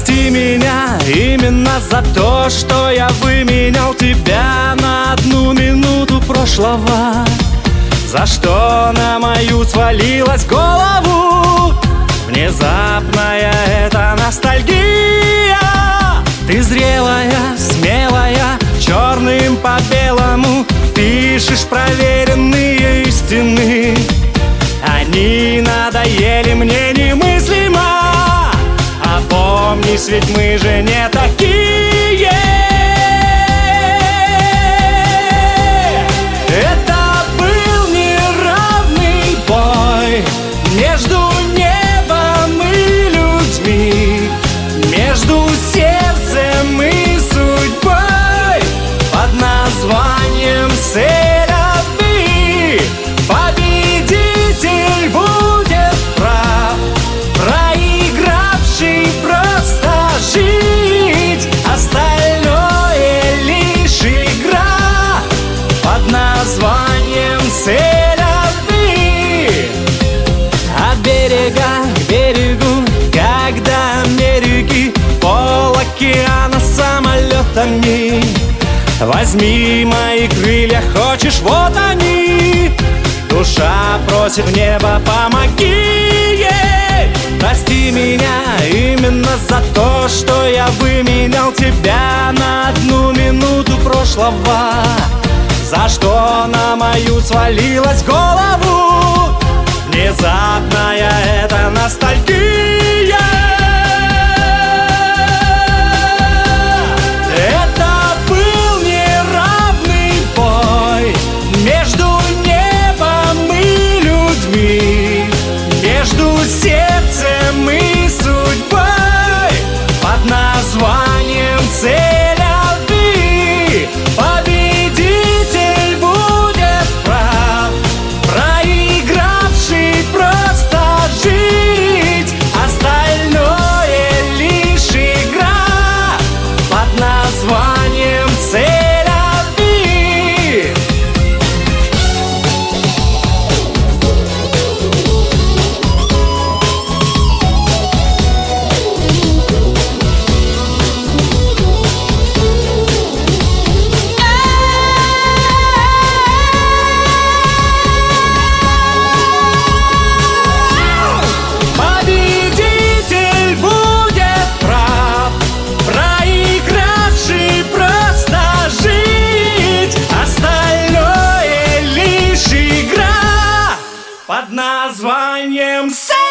Прости меня именно за то, что я выменял тебя на одну минуту прошлого, за что на мою свалилась голову внезапная эта ностальгия. Ты зрелая, смелая, черным по белому пишешь проверенные истины. Они надоели мне немыслимо. Опомнись, ведь мы же не такие. Это был неравный бой между небом и людьми, между сердцем и судьбой под названием «Сель-любви». Победитель будет прав, проигравший просто жить. Остальное лишь игра под названием «Сель-любви». От берега к берегу, когда Америки, пол океана самолетами. Возьми мои крылья, хочешь, вот они. Душа просит в небо, помоги ей. Прости меня именно за то, что я выменял тебя на одну минуту прошлого, за что на мою свалилась голову внезапная эта ностальгия. Это был неравный бой между небом и людьми, между сердцем и судьбой под названием «Сель-любви». Победитель будет прав, проигравший просто жить. Остальное лишь игра под названием «Сель-любви». Победитель будет прав, проигравший просто жить. Остальное лишь игра под названием «Сель-любви».